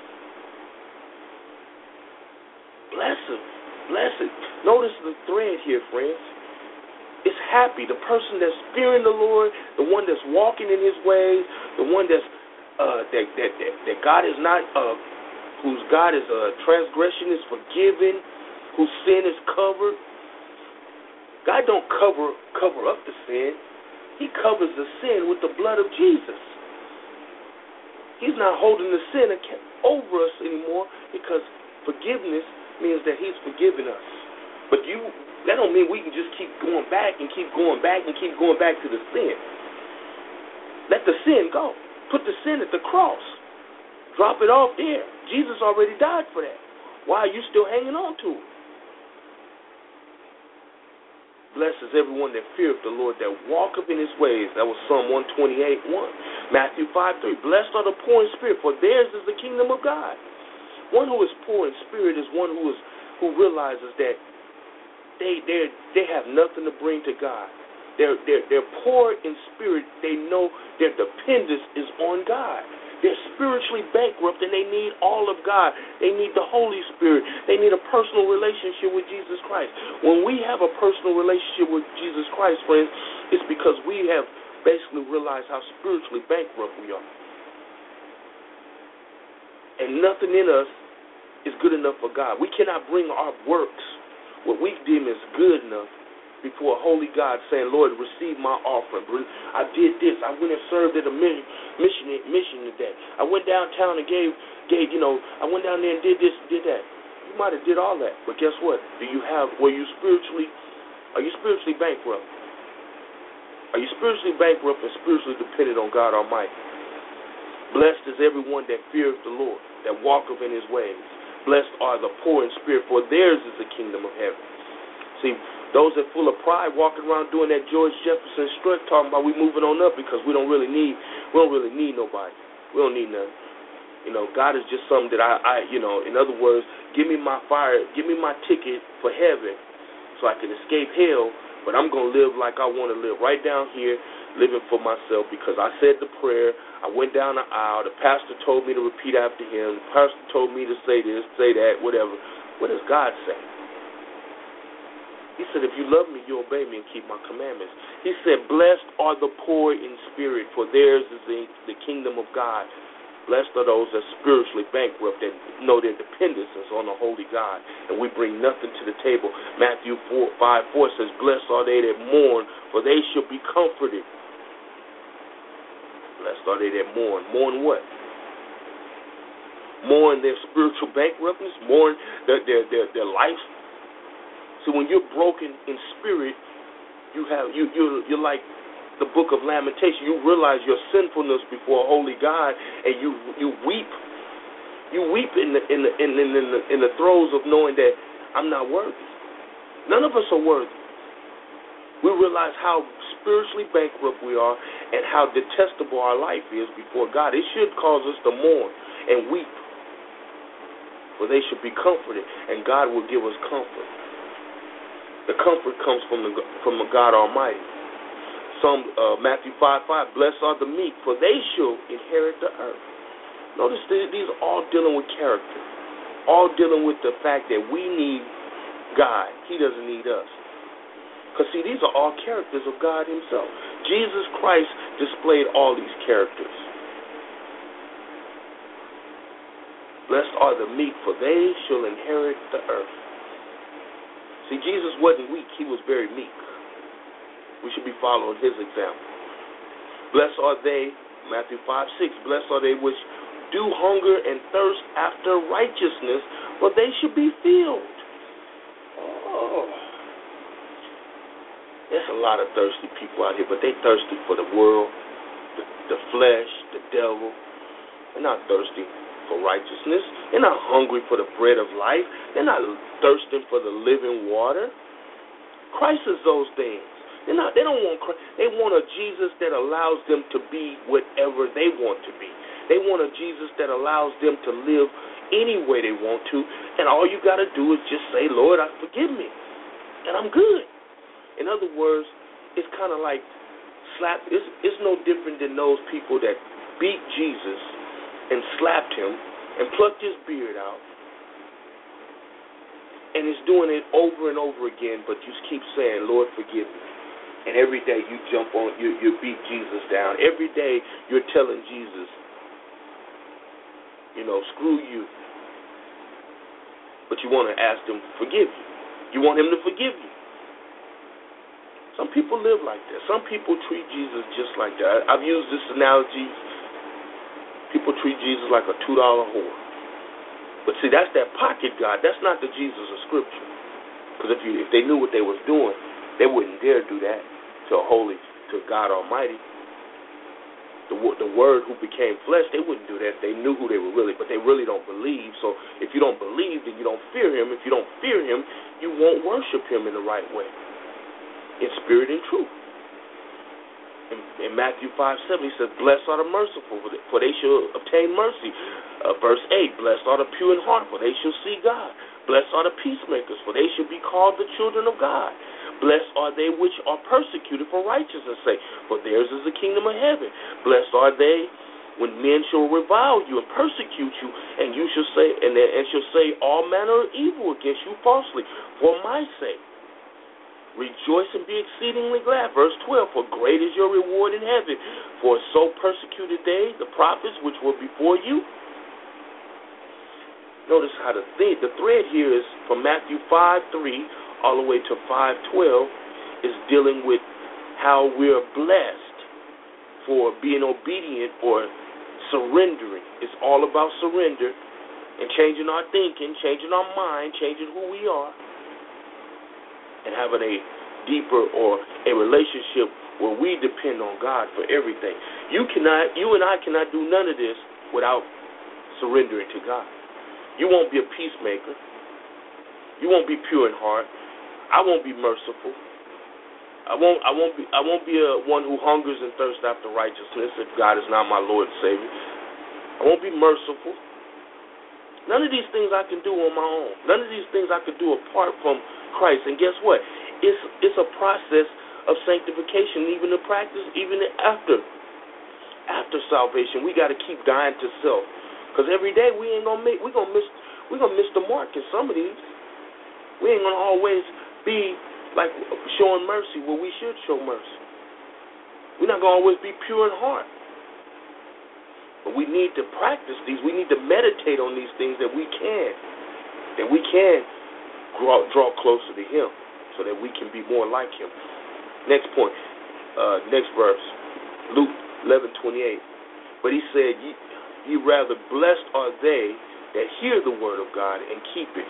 Blessed, blessed. Notice the thread here, friends. It's happy. The person that's fearing the Lord, the one that's walking in his ways, the one that's uh, that, that that that God is not, uh, whose God is uh, transgression is forgiven, whose sin is covered. God don't cover cover up the sin. He covers the sin with the blood of Jesus. He's not holding the sin over us anymore because forgiveness means that he's forgiven us. But you, that don't mean we can just keep going back and keep going back and keep going back to the sin. Let the sin go. Put the sin at the cross. Drop it off there. Jesus already died for that. Why are you still hanging on to it? Blessed is everyone that feareth the Lord, that walketh in his ways. That was Psalm one twenty-eight, one. Matthew five, three. Blessed are the poor in spirit, for theirs is the kingdom of God. One who is poor in spirit is one who is who realizes that they they they have nothing to bring to God. They're they're they're poor in spirit. They know their dependence is on God. They're spiritually bankrupt and they need all of God. They need the Holy Spirit. They need a personal relationship with Jesus Christ. When we have a personal relationship with Jesus Christ, friends, it's because we have basically realized how spiritually bankrupt we are. And nothing in us is good enough for God. We cannot bring our works, what we deem as good enough, before a holy God saying, Lord, receive my offering. I did this. I went and served at a mission mission today. I went downtown and gave, gave, you know, I went down there and did this, did that. You might have did all that, but guess what? Do you have, were you spiritually, are you spiritually bankrupt? Are you spiritually bankrupt and spiritually dependent on God Almighty? Blessed is everyone that feareth the Lord, that walketh in his ways. Blessed are the poor in spirit, for theirs is the kingdom of heaven. See, those that full of pride walking around doing that George Jefferson strut talking about we moving on up because we don't really need we don't really need nobody. We don't need nothing. You know, God is just something that I, I you know, in other words, give me my fire, give me my ticket for heaven so I can escape hell, but I'm gonna live like I want to live right down here, living for myself because I said the prayer, I went down the aisle, the pastor told me to repeat after him, the pastor told me to say this, say that, whatever. What does God say? He said, if you love me, you obey me and keep my commandments. He said, blessed are the poor in spirit, for theirs is the, the kingdom of God. Blessed are those that are spiritually bankrupt, that know their dependence is on the holy God, and we bring nothing to the table. Matthew four, five, four says, blessed are they that mourn, for they shall be comforted. Blessed are they that mourn. Mourn what? Mourn their spiritual bankruptness, mourn their, their, their, their life. So when you're broken in spirit, you have you you you're like the book of Lamentation. You realize your sinfulness before a holy God, and you you weep. You weep in the in the in, in, in the in the throes of knowing that I'm not worthy. None of us are worthy. We realize how spiritually bankrupt we are and how detestable our life is before God. It should cause us to mourn and weep, for they should be comforted, and God will give us comfort. The comfort comes from the from the God Almighty. Some uh, Matthew five five, blessed are the meek, for they shall inherit the earth. Notice that these are all dealing with character, all dealing with the fact that we need God. He doesn't need us. Because see, these are all characters of God Himself. Jesus Christ displayed all these characters. Blessed are the meek, for they shall inherit the earth. See, Jesus wasn't weak. He was very meek. We should be following His example. Blessed are they, Matthew five six, blessed are they which do hunger and thirst after righteousness, for they should be filled. Oh. There's a lot of thirsty people out here, but they thirsty for the world, the, the flesh, the devil. They're not thirsty for righteousness. They're not hungry for the bread of life. They're not thirsting for the living water. Christ is those things. They're not. They don't want Christ. They want a Jesus that allows them to be whatever they want to be. They want a Jesus that allows them to live any way they want to, and all you got to do is just say, Lord, I forgive me, and I'm good. In other words, it's kind of like slap. It's, it's no different than those people that beat Jesus and slapped Him and plucked His beard out, and it's doing it over and over again, but you keep saying, Lord, forgive me. And every day you jump on, you, you beat Jesus down. Every day you're telling Jesus, you know, screw you. But you want to ask Him to forgive you. You want Him to forgive you. Some people live like that. Some people treat Jesus just like that. I've used this analogy. People treat Jesus like a two dollar whore. But see, that's that pocket God. That's not the Jesus of Scripture. Because if you if they knew what they was doing, they wouldn't dare do that to a holy, to God Almighty. The, the Word who became flesh, they wouldn't do that if they knew who they were really, but they really don't believe. So if you don't believe, then you don't fear Him. If you don't fear Him, you won't worship Him in the right way, in spirit and truth. In, in Matthew five seven, He says, blessed are the merciful, for they shall obtain mercy. Uh, verse eight, blessed are the pure in heart, for they shall see God. Blessed are the peacemakers, for they shall be called the children of God. Blessed are they which are persecuted for righteousness' sake, for theirs is the kingdom of heaven. Blessed are they when men shall revile you and persecute you, and you shall say and, and shall say all manner of evil against you falsely for my sake. Rejoice and be exceedingly glad. Verse twelve, for great is your reward in heaven, for so persecuted they the prophets which were before you. Notice how the thread, the thread here is from Matthew five three all the way to five twelve is dealing with how we're blessed for being obedient or surrendering. It's all about surrender and changing our thinking, changing our mind, changing who we are, and having a deeper or a relationship where we depend on God for everything. You cannot, you and I cannot do none of this without surrendering to God. You won't be a peacemaker. You won't be pure in heart. I won't be merciful. I won't. I won't be. I won't be a one who hungers and thirsts after righteousness if God is not my Lord and Savior. I won't be merciful. None of these things I can do on my own. None of these things I could do apart from Christ. And guess what? It's it's a process of sanctification, even the practice, even after after salvation. We got to keep dying to self, because every day we ain't gonna make. We gonna miss. We gonna miss the mark in some of these. We ain't gonna always be like showing mercy where we should show mercy. We're not going to always be pure in heart. But we need to practice these. We need to meditate on these things that we can, that we can draw, draw closer to Him so that we can be more like Him. Next point, uh, next verse, Luke eleven twenty-eight. But He said, ye, ye rather blessed are they that hear the word of God and keep it.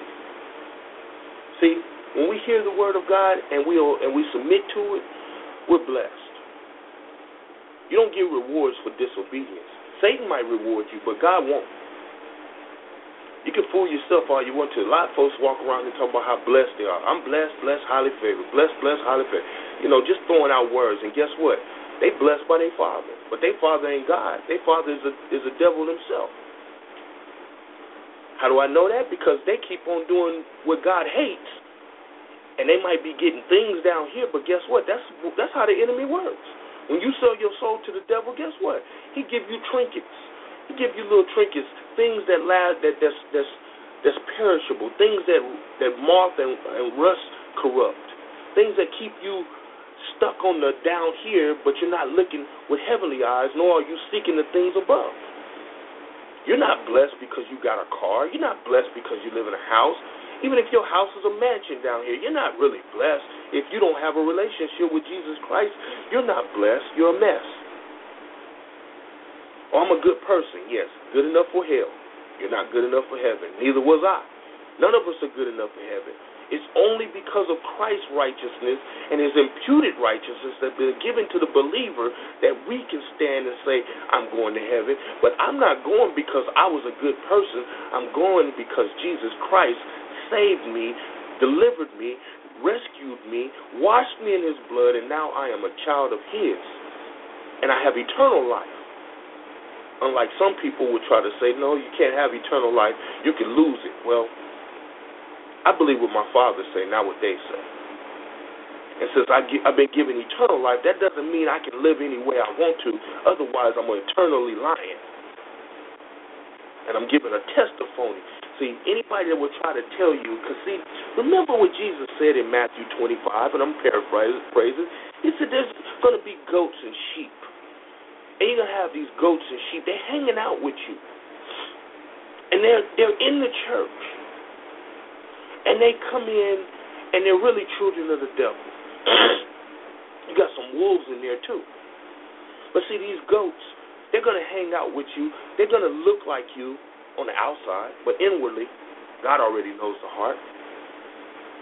See, when we hear the word of God and we and we submit to it, we're blessed. You don't get rewards for disobedience. Satan might reward you, but God won't. You can fool yourself all you want to. A lot of folks walk around and talk about how blessed they are. I'm blessed, blessed, highly favored. Blessed, blessed, highly favored. You know, just throwing out words. And guess what? They blessed by their father. But their father ain't God. Their father is a, is a devil himself. How do I know that? Because they keep on doing what God hates. And they might be getting things down here, but guess what? That's that's how the enemy works. When you sell your soul to the devil, guess what? He give you trinkets. He give you little trinkets, things that last, that that's that's that's perishable, things that that moth and, and rust corrupt, things that keep you stuck on the down here, but you're not looking with heavenly eyes, nor are you seeking the things above. You're not blessed because you got a car. You're not blessed because you live in a house. Even if your house is a mansion down here, you're not really blessed. If you don't have a relationship with Jesus Christ, you're not blessed. You're a mess. Oh, I'm a good person. Yes, good enough for hell. You're not good enough for heaven. Neither was I. None of us are good enough for heaven. It's only because of Christ's righteousness and His imputed righteousness that been given to the believer that we can stand and say, I'm going to heaven. But I'm not going because I was a good person. I'm going because Jesus Christ saved me, delivered me, rescued me, washed me in His blood, and now I am a child of His. And I have eternal life. Unlike some people would try to say, no, you can't have eternal life. You can lose it. Well, I believe what my Father say, not what they say. And since I get, I've been given eternal life, that doesn't mean I can live any way I want to. Otherwise, I'm eternally lying. And I'm giving a testimony. See, anybody that would try to tell you, because see, remember what Jesus said in Matthew twenty-five, and I'm paraphrasing. He said there's going to be goats and sheep. And you're going to have these goats and sheep. They're hanging out with you. And they're, they're in the church. And they come in, and they're really children of the devil. You got some wolves in there, too. But see, these goats, they're going to hang out with you. They're going to look like you on the outside, but inwardly, God already knows the heart.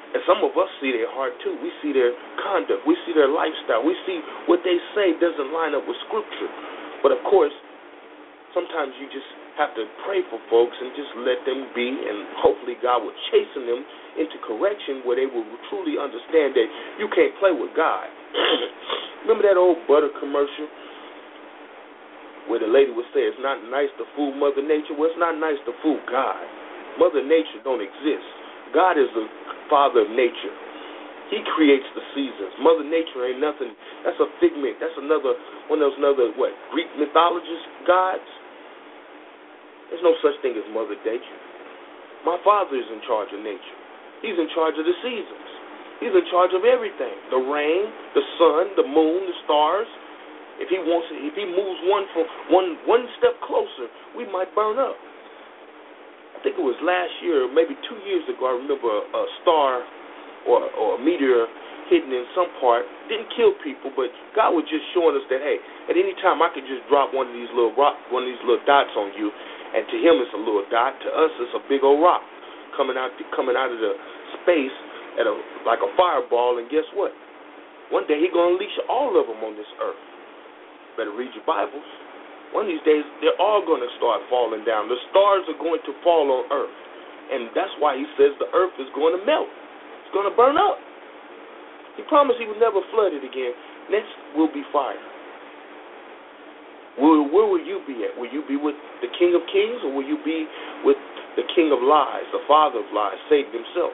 And some of us see their heart too. We see their conduct. We see their lifestyle. We see what they say doesn't line up with Scripture. But of course, sometimes you just have to pray for folks and just let them be, and hopefully God will chasten them into correction where they will truly understand that you can't play with God. Remember that old butter commercial where the lady would say it's not nice to fool Mother Nature? Well, it's not nice to fool God. Mother Nature don't exist. God is the father of nature. He creates the seasons. Mother Nature ain't nothing. That's a figment. That's another one of those another what Greek mythologist gods. There's no such thing as Mother Nature. My Father is in charge of nature. He's in charge of the seasons. He's in charge of everything. The rain, the sun, the moon, the stars. If he wants, if he moves one from one one step closer, we might burn up. I think it was last year, maybe two years ago. I remember a, a star or, or a meteor hidden in some part didn't kill people, but God was just showing us that hey, at any time I could just drop one of these little rock, one of these little dots on you, and to him it's a little dot. To us it's a big old rock coming out coming out of the space at a like a fireball. And guess what? One day he's gonna unleash all of them on this earth. Better read your Bibles. One of these days, they're all going to start falling down. The stars are going to fall on earth. And that's why he says the earth is going to melt. It's going to burn up. He promised he would never flood it again. Next will be fire. Where, where will you be at? Will you be with the King of Kings, or will you be with the King of Lies, the Father of Lies, Satan himself?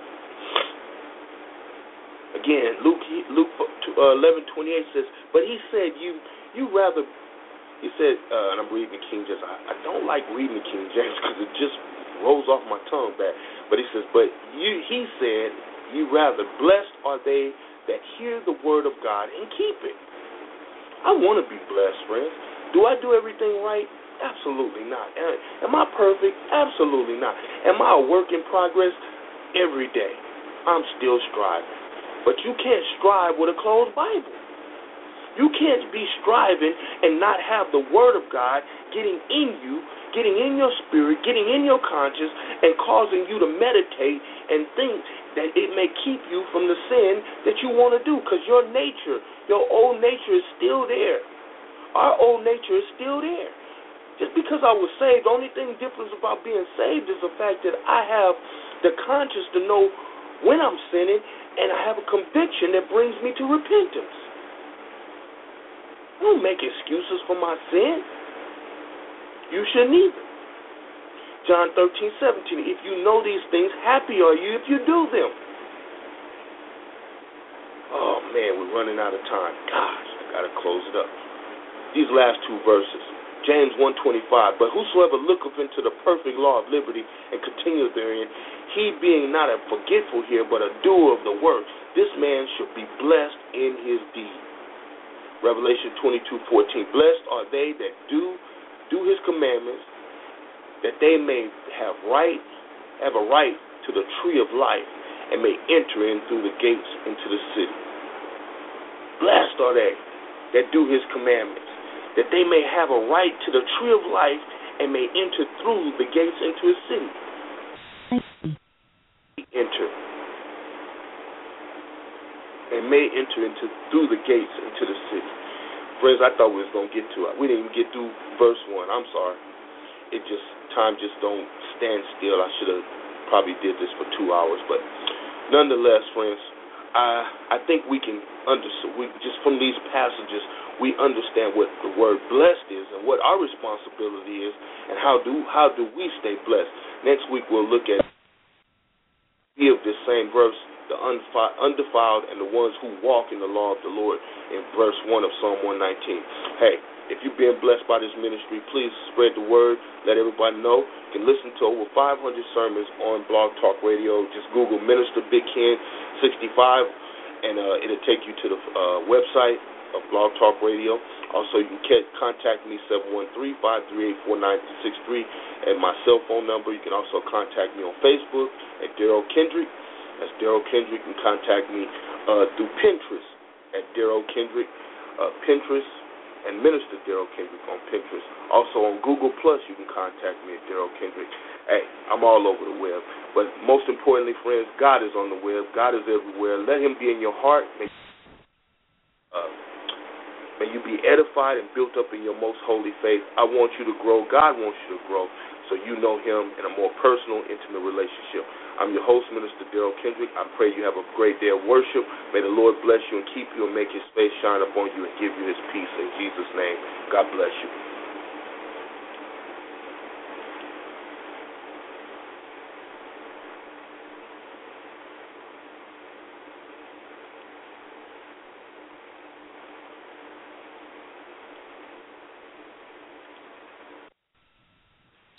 Again, Luke Luke eleven twenty-eight says, but he said, you you rather... He said, uh, and I'm reading the King James. I, I don't like reading the King James because it just rolls off my tongue back. But he says, but you, he said, you rather blessed are they that hear the word of God and keep it. I want to be blessed, friends. Do I do everything right? Absolutely not. Am I perfect? Absolutely not. Am I a work in progress? Every day. I'm still striving. But you can't strive with a closed Bible. You can't be striving and not have the Word of God getting in you, getting in your spirit, getting in your conscience, and causing you to meditate and think that it may keep you from the sin that you want to do, because your nature, your old nature is still there. Our old nature is still there. Just because I was saved, the only thing different about being saved is the fact that I have the conscience to know when I'm sinning, and I have a conviction that brings me to repentance. I don't make excuses for my sin. You shouldn't either. John thirteen seventeen, if you know these things, happy are you if you do them. Oh, man, we're running out of time. Gosh, I got to close it up. These last two verses. James one twenty-five, but whosoever looketh into the perfect law of liberty and continueth therein, he being not a forgetful here, but a doer of the work, this man should be blessed in his deed. Revelation twenty-two fourteen, blessed are they that do do his commandments, that they may have right, have a right to the tree of life, and may enter in through the gates into the city. Blessed are they that do his commandments, that they may have a right to the tree of life, and may enter through the gates into his city. Enter. And may enter into through the gates into the city. Friends, I thought we was gonna get to it. We didn't even get through verse one. I'm sorry. It just time just don't stand still. I should have probably did this for two hours, but nonetheless, friends, I I think we can understand. We just from these passages we understand what the word blessed is and what our responsibility is, and how do how do we stay blessed. Next week we'll look at of this same verse, the undefiled and the ones who walk in the law of the Lord, in verse one of Psalm one nineteen. Hey, if you've been blessed by this ministry, please spread the word. Let everybody know. You can listen to over five hundred sermons on Blog Talk Radio. Just Google Minister Big Ken sixty-five, and uh, it'll take you to the uh, website of Blog Talk Radio. Also, you can contact me, seven one three, five three eight, four nine six three, and my cell phone number. You can also contact me on Facebook at Daryl Kendrick. That's Daryl Kendrick. You can contact me uh, through Pinterest at Daryl Kendrick, uh, Pinterest, and Minister Daryl Kendrick on Pinterest. Also on Google Plus, you can contact me at Daryl Kendrick. Hey, I'm all over the web. But most importantly, friends, God is on the web. God is everywhere. Let him be in your heart. May, uh, may you be edified and built up in your most holy faith. I want you to grow. God wants you to grow so you know him in a more personal, intimate relationship. I'm your host, Minister Daryl Kendrick. I pray you have a great day of worship. May the Lord bless you and keep you and make his face shine upon you and give you his peace in Jesus' name. God bless you.